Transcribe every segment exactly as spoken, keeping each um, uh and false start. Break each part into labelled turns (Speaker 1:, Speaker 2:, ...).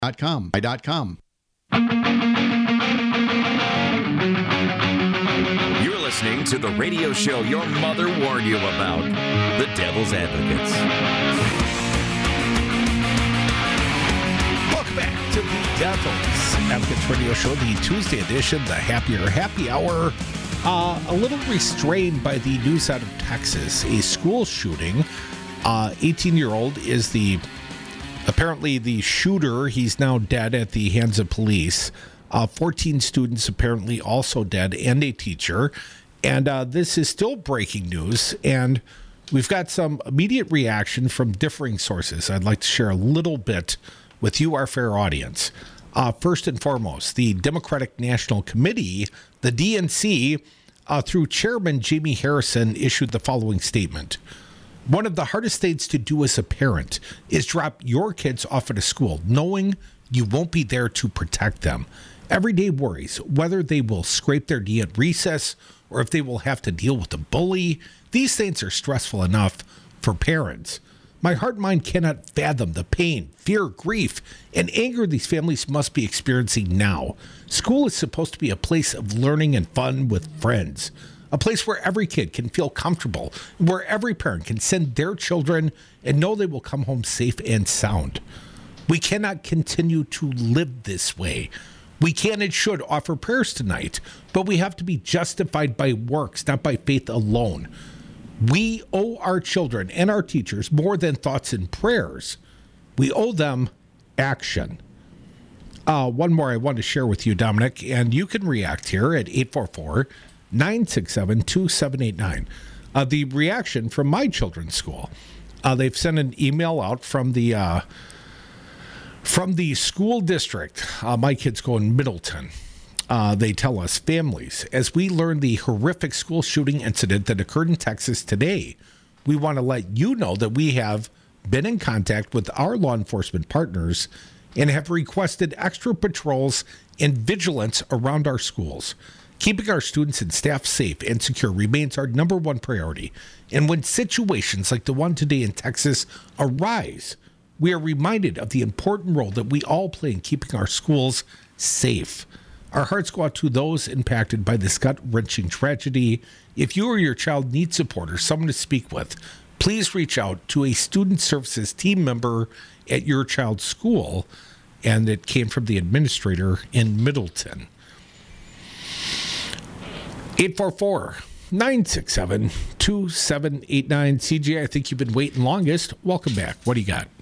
Speaker 1: dot com. Dot com.
Speaker 2: You're listening to the radio show your mother warned you about, The Devil's Advocates.
Speaker 3: Welcome back to the Devil's Advocates radio show, the Tuesday edition, the Happier Happy Hour. Uh, a little restrained by the news out of Texas, a school shooting. Uh, eighteen-year-old is the apparently the shooter. He's now dead at the hands of police. Uh, fourteen students apparently also dead, and a teacher. And uh, this is still breaking news, and we've got some immediate reaction from differing sources. I'd like to share a little bit with you, our fair audience. Uh, first and foremost, the Democratic National Committee, the D N C, uh, through Chairman Jamie Harrison, issued the following statement. One of the hardest things to do as a parent is drop your kids off at a school, knowing you won't be there to protect them. Everyday worries, whether they will scrape their knee at recess or if they will have to deal with a bully, these things are stressful enough for parents. My heart and mind cannot fathom the pain, fear, grief, and anger these families must be experiencing now. School is supposed to be a place of learning and fun with friends, a place where every kid can feel comfortable, where every parent can send their children and know they will come home safe and sound. We cannot continue to live this way. We can and should offer prayers tonight, but we have to be justified by works, not by faith alone. We owe our children and our teachers more than thoughts and prayers. We owe them action. Uh, one more I want to share with you, Dominic, and you can react here at eight four four, nine six seven, two seven eight nine. Uh, the reaction from my children's school. Uh, they've sent an email out from the uh, from the school district. Uh, my kids go in Middleton. Uh, they tell us, families, as we learn the horrific school shooting incident that occurred in Texas today, we want to let you know that we have been in contact with our law enforcement partners and have requested extra patrols and vigilance around our schools. Keeping our students and staff safe and secure remains our number one priority. And when situations like the one today in Texas arise, we are reminded of the important role that we all play in keeping our schools safe. Our hearts go out to those impacted by this gut-wrenching tragedy. If you or your child need support or someone to speak with, please reach out to a student services team member at your child's school. And it came from the administrator in Middleton. eight four four, nine six seven, two seven eight nine. C J, I think you've been waiting longest. Welcome back. What do you got?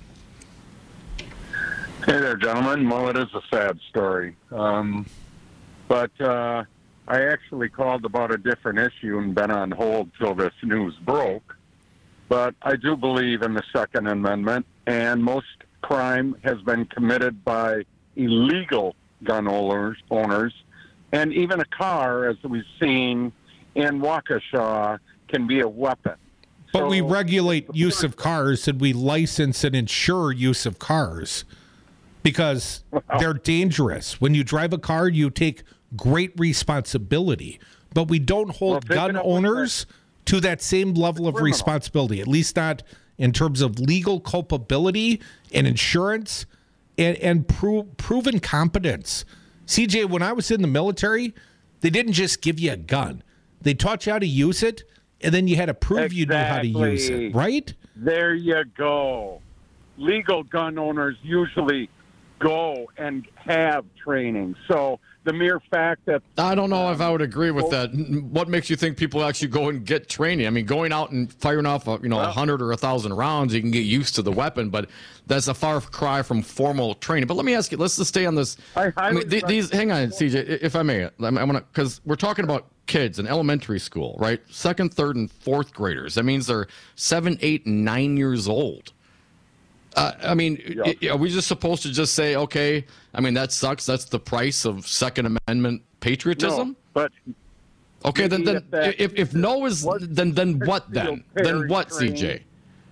Speaker 4: Hey there, gentlemen. Well, it is a sad story. Um, but uh, I actually called about a different issue and been on hold till this news broke. But I do believe in the Second Amendment, and most crime has been committed by illegal gun owners, owners and even a car, as we've seen in Waukesha, can be a weapon.
Speaker 3: But
Speaker 4: So,
Speaker 3: we regulate use of cars and we license and insure use of cars because they're dangerous. When you drive a car, you take great responsibility. But we don't hold
Speaker 4: Well,
Speaker 3: gun
Speaker 4: picking up
Speaker 3: owners to that same level of
Speaker 4: criminal.
Speaker 3: responsibility, at least not in terms of legal culpability and insurance and, and pro- proven competence. C J, when I was in the military, they didn't just give you a gun. They taught you how to use it, and then you had to prove you knew how to use
Speaker 4: Exactly.
Speaker 3: it, right?
Speaker 4: There you go. Legal gun owners usually go and have training. So the mere fact that
Speaker 5: I don't know if I would agree with that. What makes you think people actually go and get training? I mean, going out and firing off, a, you know, a
Speaker 4: Well-
Speaker 5: hundred or a thousand rounds, you can get used to the weapon, but that's a far cry from formal training. But let me ask you, let's just stay on this.
Speaker 4: I
Speaker 5: I mean, th- these, hang on, C J, if I may, I'm gonna, because we're talking about kids in elementary school, right? Second, third, and fourth graders. That means they're seven, eight, and nine years old. Uh, I mean,
Speaker 4: Yeah.
Speaker 5: i- are we just supposed to just say, okay, I mean, that sucks. That's the price of Second Amendment patriotism?
Speaker 4: no, but
Speaker 5: Okay, then,
Speaker 4: Maybe
Speaker 5: then
Speaker 4: if that
Speaker 5: if, if no is,
Speaker 4: was
Speaker 5: then then what then?
Speaker 4: concealed
Speaker 5: Then
Speaker 4: carry
Speaker 5: what, C J?
Speaker 4: training.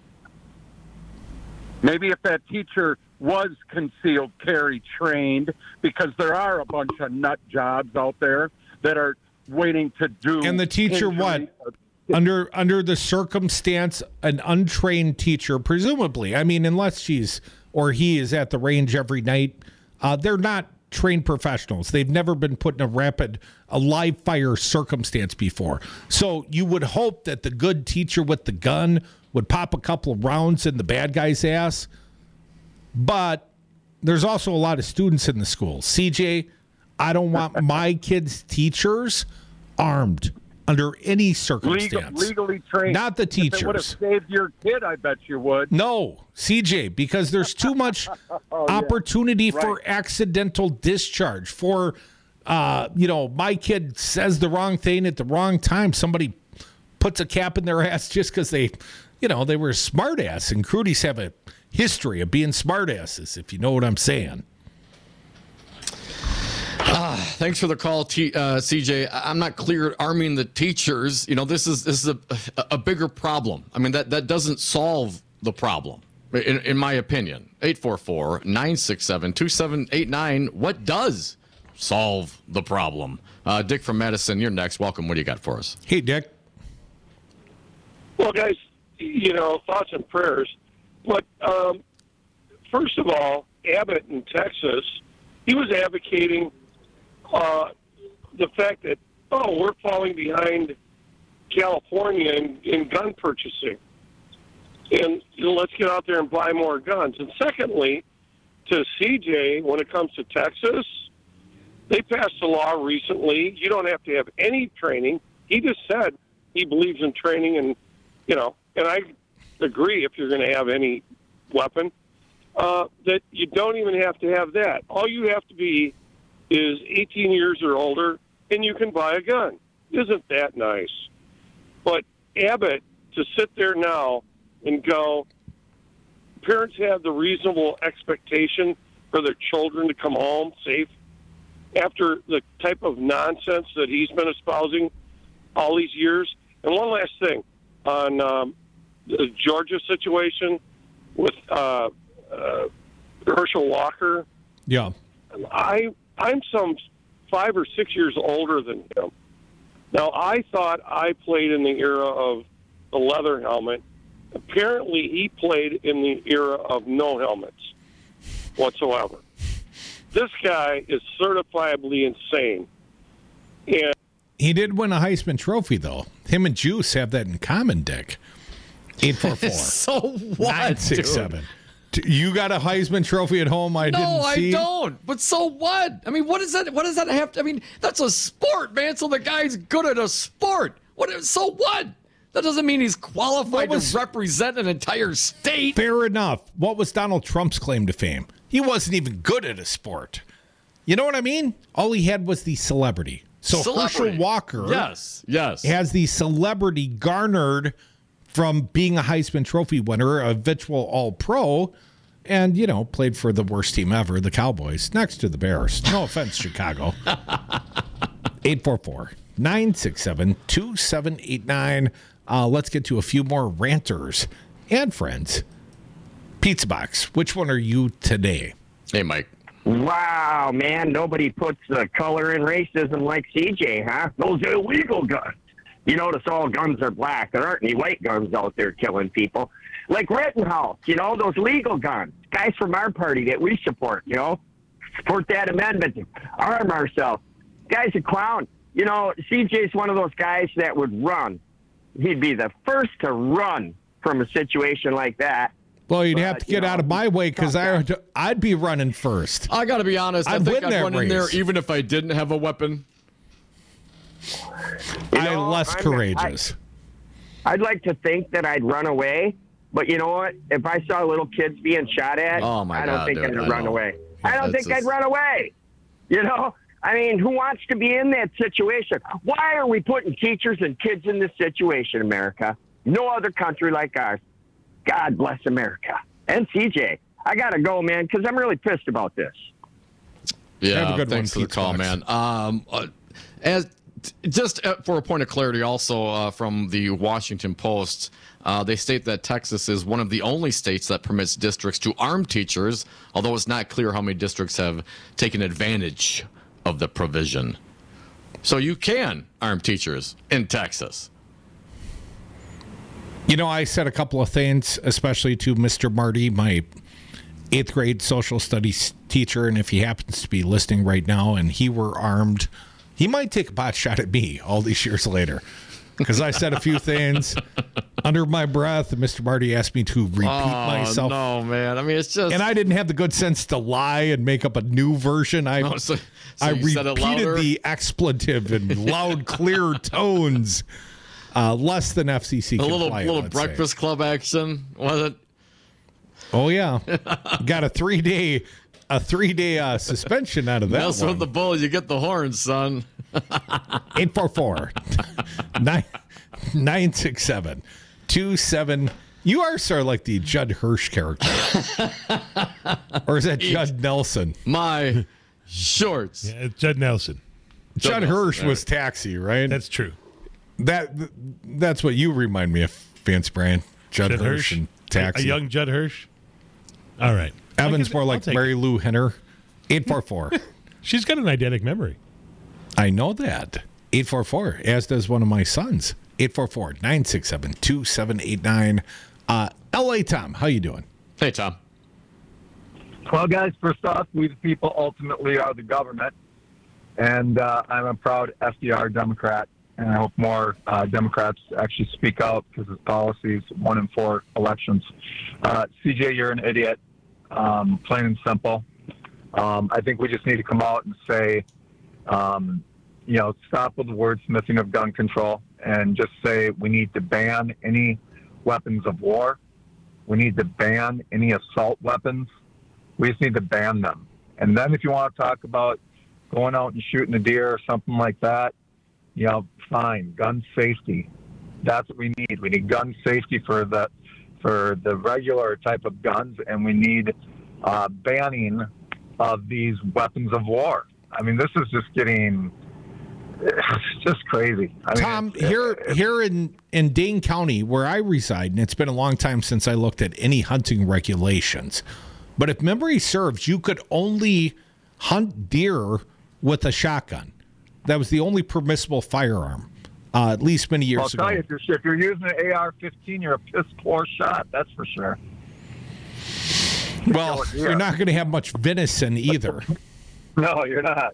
Speaker 4: maybe if that teacher was concealed carry trained, because there are a bunch of nut jobs out there that are waiting to do.
Speaker 3: And the teacher, what?
Speaker 4: injury-
Speaker 3: Under under the circumstance, an untrained teacher, presumably, I mean, unless she's or he is at the range every night Uh, they're not trained professionals. They've never been put in a rapid, a live fire circumstance before. So you would hope that the good teacher with the gun would pop a couple of rounds in the bad guy's ass. But there's also a lot of students in the school. C J, I don't want my kids' teachers armed under any circumstance.
Speaker 4: Legal, legally trained.
Speaker 3: Not the teachers.
Speaker 4: If it would have saved your kid, I bet you would.
Speaker 3: No, C J, because there's too much oh, opportunity yeah. for
Speaker 4: right.
Speaker 3: accidental discharge. For, uh, you know, my kid says the wrong thing at the wrong time. Somebody puts a cap in their ass just because they, you know, they were a smart ass. And Crudies have a history of being smart asses, if you know what I'm saying.
Speaker 5: Uh, thanks for the call, T, uh, C J. I'm not clear arming the teachers. You know, this is this is a, a bigger problem. I mean, that, that doesn't solve the problem, in, in my opinion. eight four four, nine six seven, two seven eight nine. What does solve the problem? Uh, Dick from Madison, you're next. Welcome. What do you got for us?
Speaker 3: Hey, Dick.
Speaker 1: Well, guys, you know, thoughts and prayers. But um, first of all, Abbott in Texas, he was advocating Uh, the fact that, oh, we're falling behind California in, in gun purchasing. And you know, let's get out there and buy more guns. And secondly, to C J, when it comes to Texas, they passed a law recently. You don't have to have any training. He just said he believes in training, and, you know, and I agree if you're going to have any weapon, uh, that you don't even have to have that. All you have to be is eighteen years or older, and you can buy a gun. Isn't that nice? But Abbott, to sit there now and go, parents have the reasonable expectation for their children to come home safe after the type of nonsense that he's been espousing all these years. And one last thing on um, the Georgia situation with uh, uh, Herschel Walker.
Speaker 3: Yeah.
Speaker 1: I... I'm some five or six years older than him. Now, I thought I played in the era of the leather helmet. Apparently, he played in the era of no helmets whatsoever. This guy is certifiably insane. And
Speaker 3: he did win a Heisman Trophy, though. Him and Juice have that in common, Dick. eight four four.
Speaker 5: So what,
Speaker 3: nine six seven. You got a Heisman Trophy at home I
Speaker 5: no,
Speaker 3: didn't see?
Speaker 5: No, I don't. But so what? I mean, what is that? What does that have to? I mean, that's a sport, man. So the guy's good at a sport. What? So what? That doesn't mean he's qualified was, to represent an entire state.
Speaker 3: Fair enough. What was Donald Trump's claim to fame? He wasn't even good at a sport. You know what I mean? All he had was the celebrity. So celebrity. Herschel Walker
Speaker 5: yes, yes.
Speaker 3: has the celebrity garnered from being a Heisman Trophy winner, a virtual All-Pro, and, you know, played for the worst team ever, the Cowboys, next to the Bears. No offense, Chicago. eight four four, nine six seven, two seven eight nine. Uh, let's get to a few more ranters and friends. Pizza Box, which one are you today?
Speaker 5: Hey, Mike.
Speaker 6: Wow, man, nobody puts the color in racism like C J, huh? Those illegal guns. You notice all guns are black. There aren't any white guns out there killing people. Like Rittenhouse, you know, those legal guns. Guys from our party that we support, you know, support that amendment to arm ourselves. Guy's a clown. You know, C J's one of those guys that would run. He'd be the first to run from a situation like that.
Speaker 3: Well, you'd but, have to get you know, out of my way because I'd, I'd be running first.
Speaker 5: I got to be honest.
Speaker 3: I'd
Speaker 5: I think I'd run
Speaker 3: race.
Speaker 5: in there even if I didn't have a weapon.
Speaker 6: You
Speaker 3: I'm
Speaker 6: know,
Speaker 3: less
Speaker 6: I'm,
Speaker 3: courageous.
Speaker 6: I, I'd like to think that I'd run away, but you know what? If I saw little kids being shot at,
Speaker 5: oh my
Speaker 6: I don't
Speaker 5: God,
Speaker 6: think
Speaker 5: dude,
Speaker 6: I'd
Speaker 5: I
Speaker 6: run
Speaker 5: know.
Speaker 6: away. I don't
Speaker 5: That's
Speaker 6: think
Speaker 5: just...
Speaker 6: I'd run away. You know? I mean, who wants to be in that situation? Why are we putting teachers and kids in this situation, America? No other country like ours. God bless America. And C J, I got to go, man, because I'm really pissed about this.
Speaker 5: Yeah,
Speaker 3: Have a good
Speaker 5: thanks
Speaker 3: one,
Speaker 5: for the call,
Speaker 3: Box.
Speaker 5: man. Um, uh, as just uh, for a point of clarity, also uh, from the Washington Post, uh, they state that Texas is one of the only states that permits districts to arm teachers, although it's not clear how many districts have taken advantage of the provision. So you can arm teachers in Texas.
Speaker 3: You know, I said a couple of things, especially to Mister Marty, my eighth grade social studies teacher, and if he happens to be listening right now and he were armed, he might take a pot shot at me all these years later. Because I said a few things under my breath, and Mister Marty asked me to repeat
Speaker 5: oh,
Speaker 3: myself.
Speaker 5: No, man. I mean, it's just.
Speaker 3: And I didn't have the good sense to lie and make up a new version. I,
Speaker 5: oh, so, so
Speaker 3: I
Speaker 5: repeated
Speaker 3: the expletive in loud, clear tones. Uh, less than F C C
Speaker 5: a
Speaker 3: compliant,
Speaker 5: little little
Speaker 3: let's
Speaker 5: Breakfast
Speaker 3: say.
Speaker 5: Club action, was it?
Speaker 3: Oh yeah, got a three day a three day uh, suspension out of that.
Speaker 5: Mess
Speaker 3: one.
Speaker 5: with the bull, you get the horns, son.
Speaker 3: Eight four four nine nine six seven two seven. You are sort of like the Judd Hirsch character, or is that Judd Nelson?
Speaker 5: My shorts.
Speaker 7: Yeah, it's Judd Nelson.
Speaker 3: Judd,
Speaker 5: Judd
Speaker 3: Hirsch
Speaker 5: Nelson,
Speaker 3: was Taxi, right?
Speaker 7: That's true.
Speaker 3: That that's what you remind me of, Vance Bryan. Judd,
Speaker 7: Judd
Speaker 3: Hirsch,
Speaker 7: Hirsch
Speaker 3: and Taxi.
Speaker 7: A young Judd Hirsch. All right.
Speaker 3: Evan's
Speaker 7: I'll
Speaker 3: more
Speaker 7: I'll
Speaker 3: like
Speaker 7: take
Speaker 3: Mary
Speaker 7: it.
Speaker 3: Lou Henner. eight four four.
Speaker 7: She's got an eidetic memory.
Speaker 3: I know that. eight four four, as does one of my sons. eight four four nine six seven two seven eight nine. Uh, L A Tom, how you doing?
Speaker 5: Hey, Tom.
Speaker 8: Well, guys, first off, we the people ultimately are the government. And uh, I'm a proud F D R Democrat. And I hope more uh, Democrats actually speak out because his policies, one in four elections. Uh, C J, you're an idiot, um, plain and simple. Um, I think we just need to come out and say, um, you know, stop with the wordsmithing of gun control and just say we need to ban any weapons of war. We need to ban any assault weapons. We just need to ban them. And then if you want to talk about going out and shooting a deer or something like that, you know, fine. Gun safety. That's what we need. We need gun safety for the for the regular type of guns, and we need uh, banning of these weapons of war. I mean, this is just getting it's just crazy. I mean,
Speaker 3: Tom,
Speaker 8: it's,
Speaker 3: here
Speaker 8: it's,
Speaker 3: here in, in Dane County, where I reside, and it's been a long time since I looked at any hunting regulations, but if memory serves, you could only hunt deer with a shotgun. That was the only permissible firearm, uh, at least many years
Speaker 8: I'll
Speaker 3: ago.
Speaker 8: tell you, if you're, if you're using an A R fifteen, you're a piss poor shot. That's for sure.
Speaker 3: Well,
Speaker 8: Yeah.
Speaker 3: you're not going to have much venison either.
Speaker 8: No, you're not.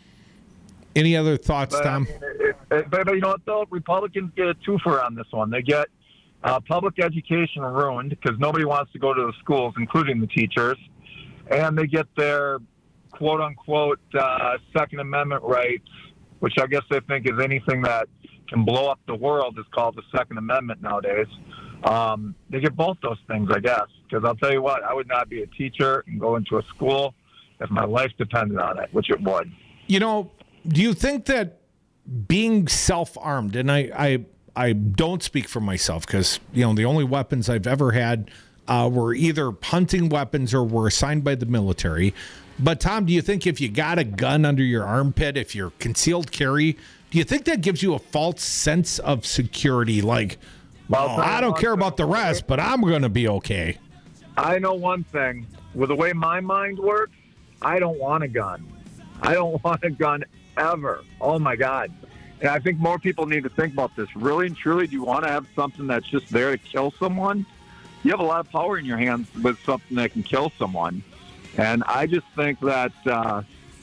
Speaker 3: Any other thoughts,
Speaker 8: But,
Speaker 3: Tom?
Speaker 8: I mean, it, it, but, but you know what, though? Republicans get a twofer on this one. They get uh, public education ruined because nobody wants to go to the schools, including the teachers. And they get their quote-unquote uh, Second Amendment rights, which I guess they think is anything that can blow up the world is called the Second Amendment nowadays. Um, they get both those things, I guess. Because I'll tell you what, I would not be a teacher and go into a school if my life depended on it, which it would.
Speaker 3: You know, do you think that being self-armed, and I, I, I don't speak for myself because, you know, the only weapons I've ever had uh, were either hunting weapons or were assigned by the military. But, Tom, do you think if you got a gun under your armpit, if you're concealed carry, do you think that gives you a false sense of security? Like, well, oh, I don't care about the rest, but I'm going to be okay.
Speaker 8: I know one thing. With the way my mind works, I don't want a gun. I don't want a gun ever. Oh, my God. And I think more people need to think about this. Really and truly, do you want to have something that's just there to kill someone? You have a lot of power in your hands with something that can kill someone. And I just think that uh,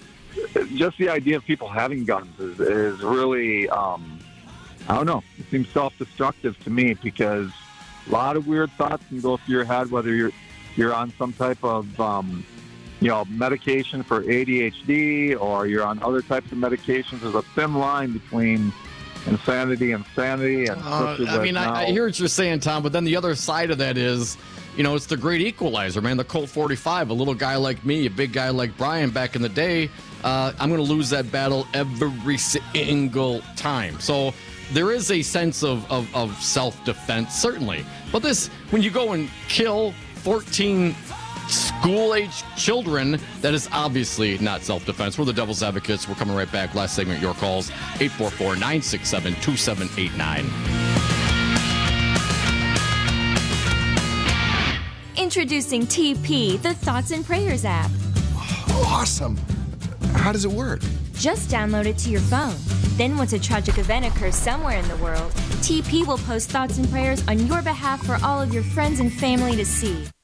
Speaker 8: just the idea of people having guns is, is really, um, I don't know, it seems self-destructive to me because a lot of weird thoughts can go through your head, whether you're you're on some type of, um, you know, medication for A D H D or you're on other types of medications. There's a thin line between insanity and sanity. And
Speaker 5: uh, I mean, I, I hear what you're saying, Tom, but then the other side of that is, you know, it's the great equalizer, man. The Colt forty-five, a little guy like me, a big guy like Brian back in the day, uh, I'm going to lose that battle every single time. So there is a sense of, of, of self-defense, certainly. But this, when you go and kill fourteen school-age children, that is obviously not self-defense. We're the Devil's Advocates. We're coming right back. Last segment, your calls, eight four four, nine six seven, two seven eight nine.
Speaker 9: Introducing T P, the Thoughts and Prayers app.
Speaker 10: Awesome. How does it work?
Speaker 9: Just download it to your phone. Then once a tragic event occurs somewhere in the world, T P will post thoughts and prayers on your behalf for all of your friends and family to see.